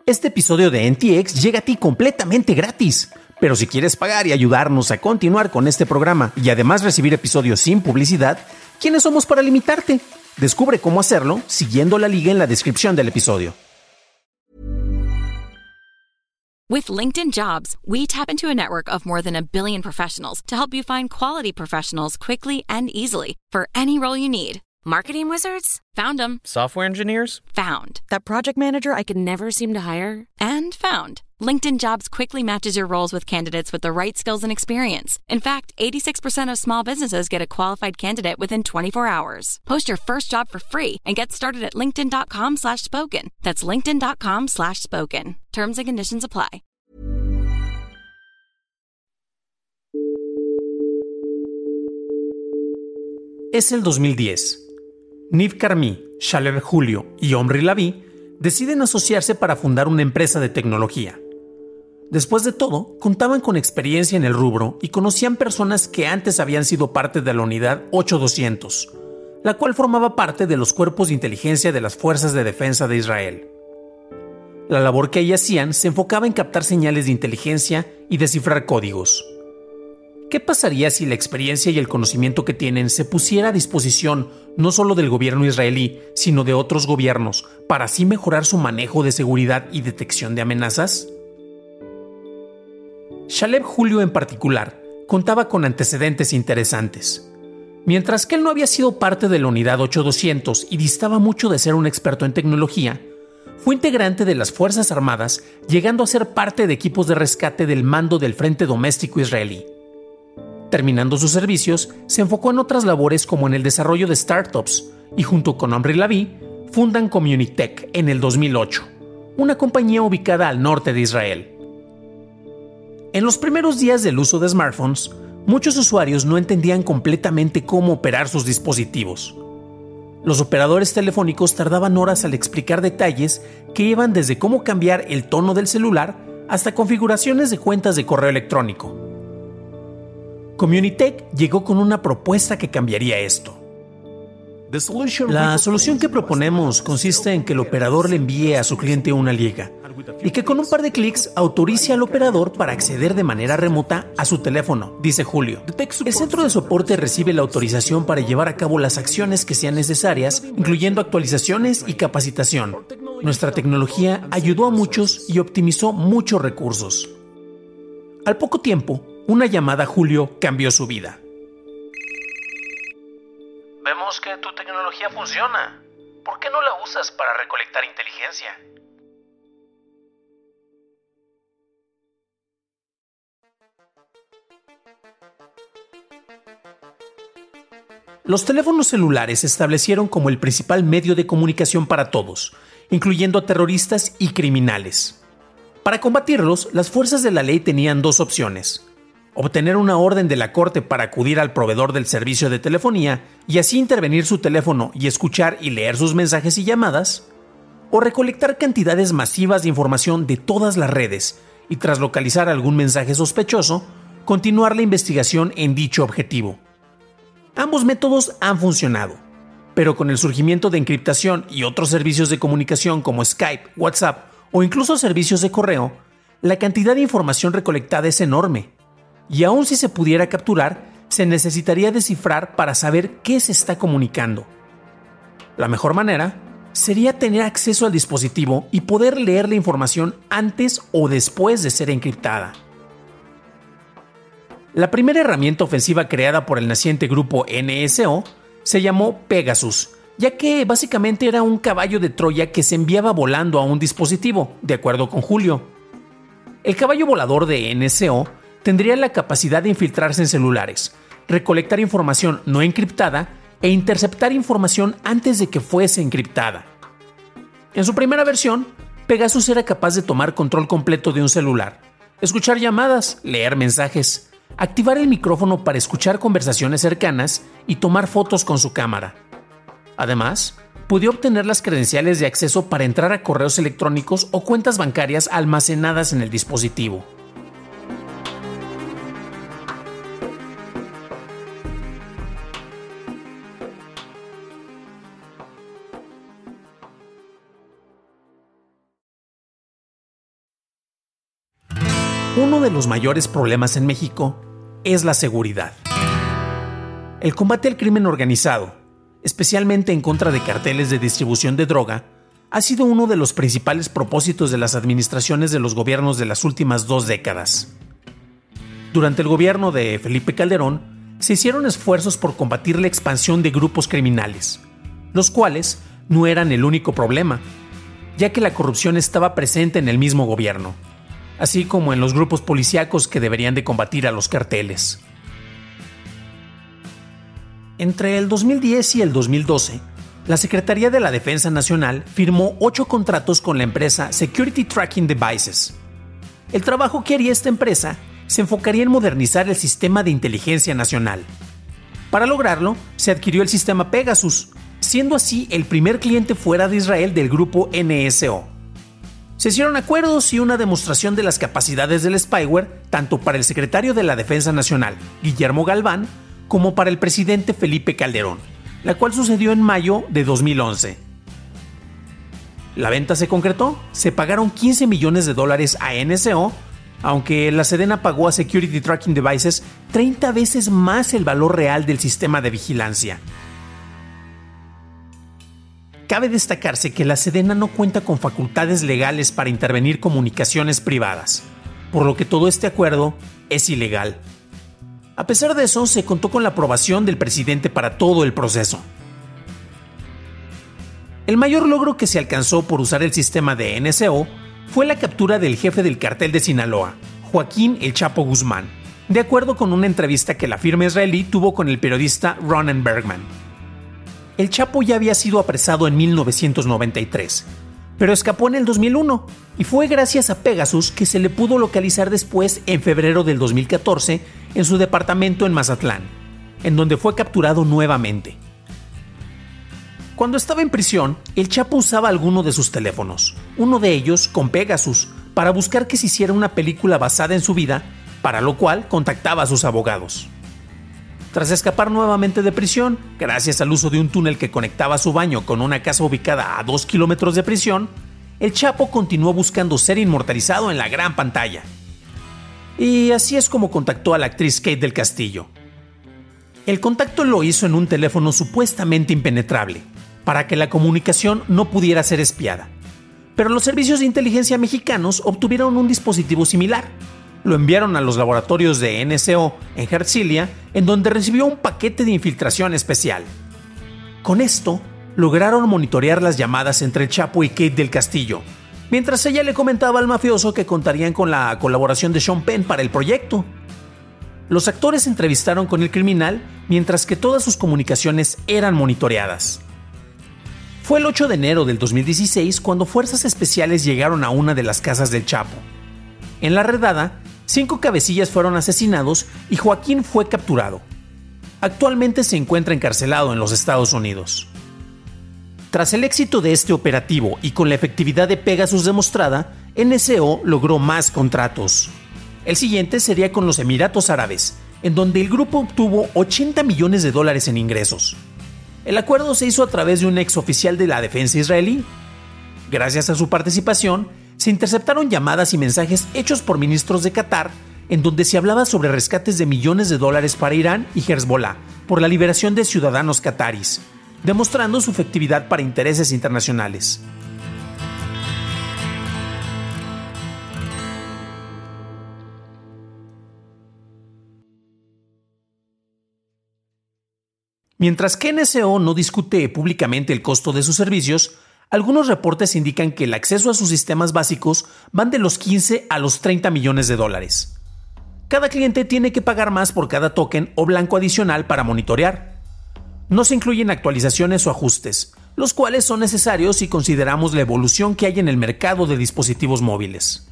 Este episodio de NTX llega a ti completamente gratis. Pero si quieres pagar y ayudarnos a continuar con este programa y además recibir episodios sin publicidad, ¿quiénes somos para limitarte? Descubre cómo hacerlo siguiendo la liga en la descripción del episodio. With LinkedIn Jobs, we tap into a network of more than 1 billion professionals to help you find quality professionals quickly and easily for any role you need. Marketing wizards? Found them. Software engineers? Found. That project manager I could never seem to hire? And found. LinkedIn Jobs quickly matches your roles with candidates with the right skills and experience. In fact, 86% of small businesses get a qualified candidate within 24 hours. Post your first job for free and get started at linkedin.com/spoken. That's linkedin.com/spoken. Terms and conditions apply. Es el 2010. Niv Karmi, Shaleb Julio y Omri Lavie deciden asociarse para fundar una empresa de tecnología. Después de todo, contaban con experiencia en el rubro y conocían personas que antes habían sido parte de la unidad 8200, la cual formaba parte de los cuerpos de inteligencia de las Fuerzas de Defensa de Israel. La labor que ellas hacían se enfocaba en captar señales de inteligencia y descifrar códigos. ¿Qué pasaría si la experiencia y el conocimiento que tienen se pusiera a disposición no solo del gobierno israelí, sino de otros gobiernos, para así mejorar su manejo de seguridad y detección de amenazas? Shaleb Julio en particular contaba con antecedentes interesantes. Mientras que él no había sido parte de la unidad 8200 y distaba mucho de ser un experto en tecnología, fue integrante de las Fuerzas Armadas, llegando a ser parte de equipos de rescate del mando del Frente Doméstico Israelí. Terminando sus servicios, se enfocó en otras labores como en el desarrollo de startups y junto con Omri Lavie fundan Communitech en el 2008, una compañía ubicada al norte de Israel. En los primeros días del uso de smartphones, muchos usuarios no entendían completamente cómo operar sus dispositivos. Los operadores telefónicos tardaban horas al explicar detalles que iban desde cómo cambiar el tono del celular hasta configuraciones de cuentas de correo electrónico. Communitech llegó con una propuesta que cambiaría esto. La solución que proponemos consiste en que el operador le envíe a su cliente una liga y que con un par de clics autorice al operador para acceder de manera remota a su teléfono, dice Julio. El centro de soporte recibe la autorización para llevar a cabo las acciones que sean necesarias, incluyendo actualizaciones y capacitación. Nuestra tecnología ayudó a muchos y optimizó muchos recursos. Al poco tiempo, una llamada a Julio cambió su vida. Vemos que tu tecnología funciona. ¿Por qué no la usas para recolectar inteligencia? Los teléfonos celulares se establecieron como el principal medio de comunicación para todos, incluyendo a terroristas y criminales. Para combatirlos, las fuerzas de la ley tenían dos opciones: obtener una orden de la corte para acudir al proveedor del servicio de telefonía y así intervenir su teléfono y escuchar y leer sus mensajes y llamadas, o recolectar cantidades masivas de información de todas las redes y tras localizar algún mensaje sospechoso, continuar la investigación en dicho objetivo. Ambos métodos han funcionado, pero con el surgimiento de encriptación y otros servicios de comunicación como Skype, WhatsApp o incluso servicios de correo, la cantidad de información recolectada es enorme. Y aun si se pudiera capturar, se necesitaría descifrar para saber qué se está comunicando. La mejor manera sería tener acceso al dispositivo y poder leer la información antes o después de ser encriptada. La primera herramienta ofensiva creada por el naciente grupo NSO se llamó Pegasus, ya que básicamente era un caballo de Troya que se enviaba volando a un dispositivo, de acuerdo con Julio. El caballo volador de NSO tendría la capacidad de infiltrarse en celulares, recolectar información no encriptada e interceptar información antes de que fuese encriptada. En su primera versión, Pegasus era capaz de tomar control completo de un celular, escuchar llamadas, leer mensajes, activar el micrófono para escuchar conversaciones cercanas y tomar fotos con su cámara. Además, podía obtener las credenciales de acceso para entrar a correos electrónicos o cuentas bancarias almacenadas en el dispositivo. Uno de los mayores problemas en México es la seguridad. El combate al crimen organizado, especialmente en contra de carteles de distribución de droga, ha sido uno de los principales propósitos de las administraciones de los gobiernos de las últimas 2 décadas. Durante el gobierno de Felipe Calderón, se hicieron esfuerzos por combatir la expansión de grupos criminales, los cuales no eran el único problema, ya que la corrupción estaba presente en el mismo gobierno, así como en los grupos policíacos que deberían de combatir a los carteles. Entre el 2010 y el 2012, la Secretaría de la Defensa Nacional firmó 8 contratos con la empresa Security Tracking Devices. El trabajo que haría esta empresa se enfocaría en modernizar el sistema de inteligencia nacional. Para lograrlo, se adquirió el sistema Pegasus, siendo así el primer cliente fuera de Israel del grupo NSO. Se hicieron acuerdos y una demostración de las capacidades del spyware tanto para el secretario de la Defensa Nacional, Guillermo Galván, como para el presidente Felipe Calderón, la cual sucedió en mayo de 2011. La venta se concretó, se pagaron $15 millones a NSO, aunque la Sedena pagó a Security Tracking Devices 30 veces más el valor real del sistema de vigilancia. Cabe destacarse que la Sedena no cuenta con facultades legales para intervenir comunicaciones privadas, por lo que todo este acuerdo es ilegal. A pesar de eso, se contó con la aprobación del presidente para todo el proceso. El mayor logro que se alcanzó por usar el sistema de NSO fue la captura del jefe del cartel de Sinaloa, Joaquín El Chapo Guzmán, de acuerdo con una entrevista que la firma israelí tuvo con el periodista Ronen Bergman. El Chapo ya había sido apresado en 1993, pero escapó en el 2001 y fue gracias a Pegasus que se le pudo localizar después en febrero del 2014 en su departamento en Mazatlán, en donde fue capturado nuevamente. Cuando estaba en prisión, el Chapo usaba alguno de sus teléfonos, uno de ellos con Pegasus, para buscar que se hiciera una película basada en su vida, para lo cual contactaba a sus abogados. Tras escapar nuevamente de prisión, gracias al uso de un túnel que conectaba su baño con una casa ubicada a 2 kilómetros de prisión, el Chapo continuó buscando ser inmortalizado en la gran pantalla. Y así es como contactó a la actriz Kate del Castillo. El contacto lo hizo en un teléfono supuestamente impenetrable, para que la comunicación no pudiera ser espiada. Pero los servicios de inteligencia mexicanos obtuvieron un dispositivo similar. Lo enviaron a los laboratorios de NSO en Herzliya, en donde recibió un paquete de infiltración especial. Con esto, lograron monitorear las llamadas entre el Chapo y Kate del Castillo, mientras ella le comentaba al mafioso que contarían con la colaboración de Sean Penn para el proyecto. Los actores se entrevistaron con el criminal, mientras que todas sus comunicaciones eran monitoreadas. Fue el 8 de enero del 2016 cuando fuerzas especiales llegaron a una de las casas del Chapo. En la redada, 5 cabecillas fueron asesinados y Joaquín fue capturado. Actualmente se encuentra encarcelado en los Estados Unidos. Tras el éxito de este operativo y con la efectividad de Pegasus demostrada, NSO logró más contratos. El siguiente sería con los Emiratos Árabes, en donde el grupo obtuvo $80 millones en ingresos. El acuerdo se hizo a través de un exoficial de la defensa israelí. Gracias a su participación, se interceptaron llamadas y mensajes hechos por ministros de Qatar, en donde se hablaba sobre rescates de millones de dólares para Irán y Hezbollah por la liberación de ciudadanos qataris, demostrando su efectividad para intereses internacionales. Mientras que NSO no discute públicamente el costo de sus servicios, algunos reportes indican que el acceso a sus sistemas básicos van de los 15 a los 30 millones de dólares. Cada cliente tiene que pagar más por cada token o blanco adicional para monitorear. No se incluyen actualizaciones o ajustes, los cuales son necesarios si consideramos la evolución que hay en el mercado de dispositivos móviles.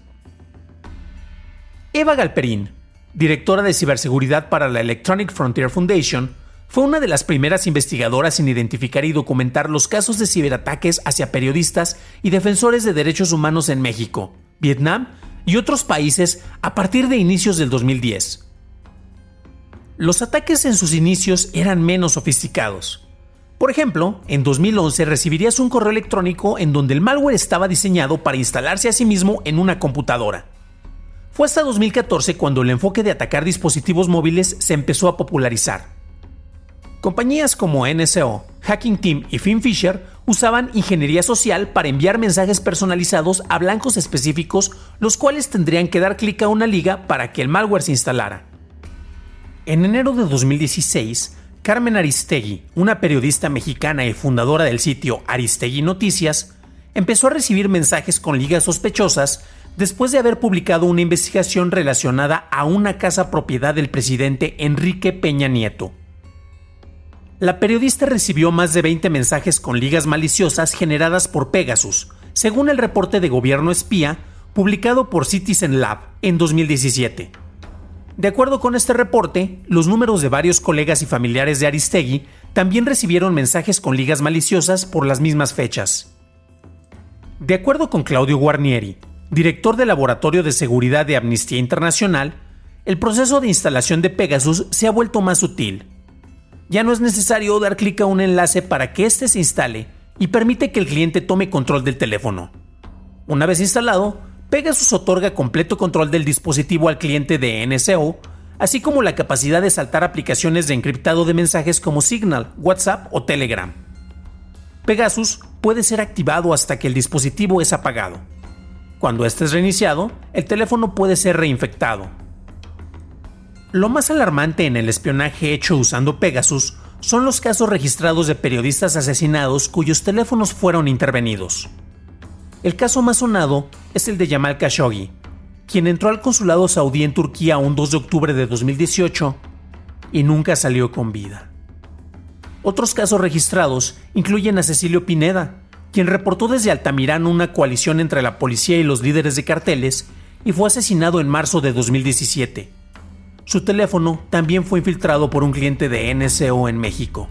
Eva Galperín, directora de ciberseguridad para la Electronic Frontier Foundation, fue una de las primeras investigadoras en identificar y documentar los casos de ciberataques hacia periodistas y defensores de derechos humanos en México, Vietnam y otros países a partir de inicios del 2010. Los ataques en sus inicios eran menos sofisticados. Por ejemplo, en 2011 recibirías un correo electrónico en donde el malware estaba diseñado para instalarse a sí mismo en una computadora. Fue hasta 2014 cuando el enfoque de atacar dispositivos móviles se empezó a popularizar. Compañías como NSO, Hacking Team y FinFisher usaban ingeniería social para enviar mensajes personalizados a blancos específicos, los cuales tendrían que dar clic a una liga para que el malware se instalara. En enero de 2016, Carmen Aristegui, una periodista mexicana y fundadora del sitio Aristegui Noticias, empezó a recibir mensajes con ligas sospechosas después de haber publicado una investigación relacionada a una casa propiedad del presidente Enrique Peña Nieto. La periodista recibió más de 20 mensajes con ligas maliciosas generadas por Pegasus, según el reporte de Gobierno Espía publicado por Citizen Lab en 2017. De acuerdo con este reporte, los números de varios colegas y familiares de Aristegui también recibieron mensajes con ligas maliciosas por las mismas fechas. De acuerdo con Claudio Guarnieri, director del Laboratorio de Seguridad de Amnistía Internacional, el proceso de instalación de Pegasus se ha vuelto más sutil. Ya no es necesario dar clic a un enlace para que éste se instale y permite que el cliente tome control del teléfono. Una vez instalado, Pegasus otorga completo control del dispositivo al cliente de NSO, así como la capacidad de saltar aplicaciones de encriptado de mensajes como Signal, WhatsApp o Telegram. Pegasus puede ser activado hasta que el dispositivo es apagado. Cuando este es reiniciado, el teléfono puede ser reinfectado. Lo más alarmante en el espionaje hecho usando Pegasus son los casos registrados de periodistas asesinados cuyos teléfonos fueron intervenidos. El caso más sonado es el de Jamal Khashoggi, quien entró al consulado saudí en Turquía un 2 de octubre de 2018 y nunca salió con vida. Otros casos registrados incluyen a Cecilio Pineda, quien reportó desde Altamirano una coalición entre la policía y los líderes de carteles y fue asesinado en marzo de 2017. Su teléfono también fue infiltrado por un cliente de NSO en México.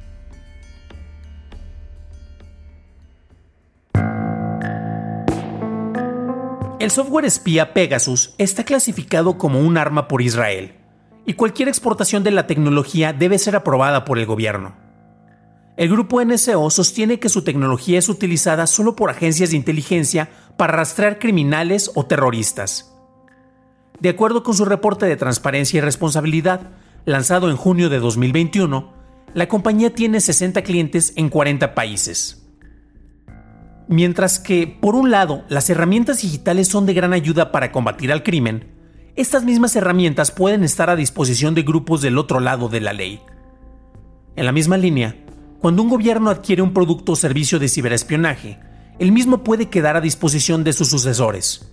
El software espía Pegasus está clasificado como un arma por Israel, y cualquier exportación de la tecnología debe ser aprobada por el gobierno. El grupo NSO sostiene que su tecnología es utilizada solo por agencias de inteligencia para rastrear criminales o terroristas. De acuerdo con su reporte de transparencia y responsabilidad, lanzado en junio de 2021, la compañía tiene 60 clientes en 40 países. Mientras que, por un lado, las herramientas digitales son de gran ayuda para combatir al crimen, estas mismas herramientas pueden estar a disposición de grupos del otro lado de la ley. En la misma línea, cuando un gobierno adquiere un producto o servicio de ciberespionaje, el mismo puede quedar a disposición de sus sucesores.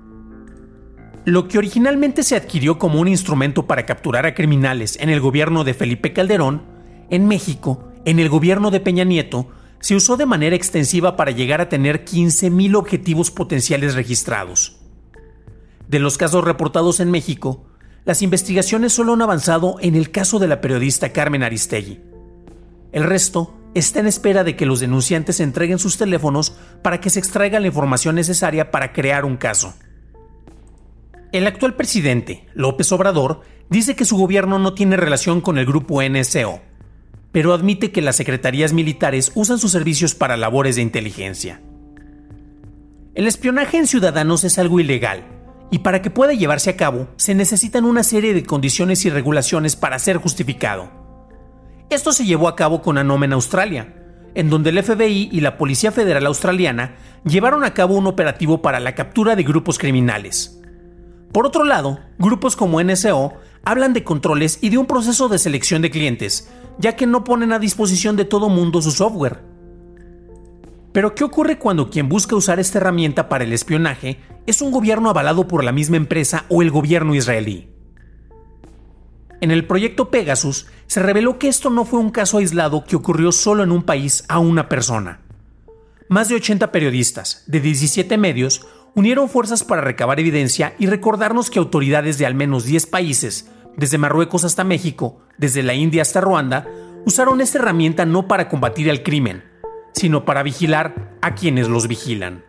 Lo que originalmente se adquirió como un instrumento para capturar a criminales en el gobierno de Felipe Calderón, en México, en el gobierno de Peña Nieto, se usó de manera extensiva para llegar a tener 15,000 objetivos potenciales registrados. De los casos reportados en México, las investigaciones solo han avanzado en el caso de la periodista Carmen Aristegui. El resto está en espera de que los denunciantes entreguen sus teléfonos para que se extraiga la información necesaria para crear un caso. El actual presidente, López Obrador, dice que su gobierno no tiene relación con el grupo NSO, pero admite que las secretarías militares usan sus servicios para labores de inteligencia. El espionaje en ciudadanos es algo ilegal, y para que pueda llevarse a cabo se necesitan una serie de condiciones y regulaciones para ser justificado. Esto se llevó a cabo con Anom en Australia, en donde el FBI y la Policía Federal Australiana llevaron a cabo un operativo para la captura de grupos criminales. Por otro lado, grupos como NSO hablan de controles y de un proceso de selección de clientes, ya que no ponen a disposición de todo mundo su software. Pero ¿qué ocurre cuando quien busca usar esta herramienta para el espionaje es un gobierno avalado por la misma empresa o el gobierno israelí? En el proyecto Pegasus se reveló que esto no fue un caso aislado que ocurrió solo en un país a una persona. Más de 80 periodistas, de 17 medios, unieron fuerzas para recabar evidencia y recordarnos que autoridades de al menos 10 países, desde Marruecos hasta México, desde la India hasta Ruanda, usaron esta herramienta no para combatir el crimen, sino para vigilar a quienes los vigilan.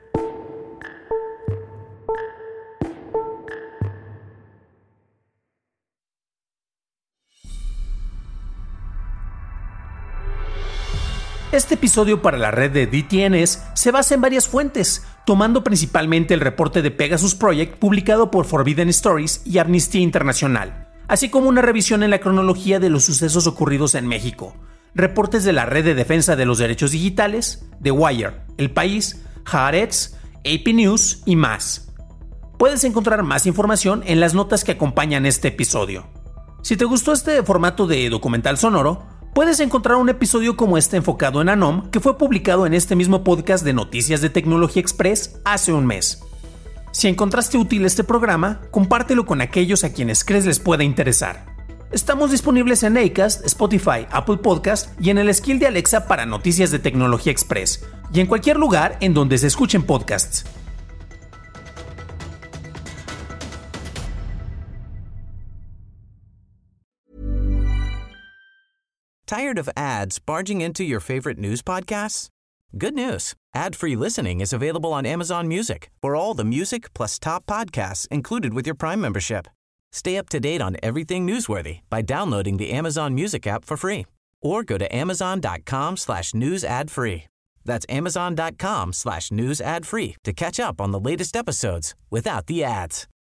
Este episodio para la red de DTNS se basa en varias fuentes, tomando principalmente el reporte de Pegasus Project publicado por Forbidden Stories y Amnistía Internacional, así como una revisión en la cronología de los sucesos ocurridos en México, reportes de la Red de Defensa de los Derechos Digitales, The Wire, El País, Haaretz, AP News y más. Puedes encontrar más información en las notas que acompañan este episodio. Si te gustó este formato de documental sonoro, puedes encontrar un episodio como este enfocado en Anom que fue publicado en este mismo podcast de Noticias de Tecnología Express hace un mes. Si encontraste útil este programa, compártelo con aquellos a quienes crees les pueda interesar. Estamos disponibles en Acast, Spotify, Apple Podcast y en el skill de Alexa para Noticias de Tecnología Express, y en cualquier lugar en donde se escuchen podcasts. Tired of ads barging into your favorite news podcasts? Good news. Ad-free listening is available on Amazon Music for all the music plus top podcasts included with your Prime membership. Stay up to date on everything newsworthy by downloading the Amazon Music app for free or go to amazon.com/news ad free. That's amazon.com/news ad free to catch up on the latest episodes without the ads.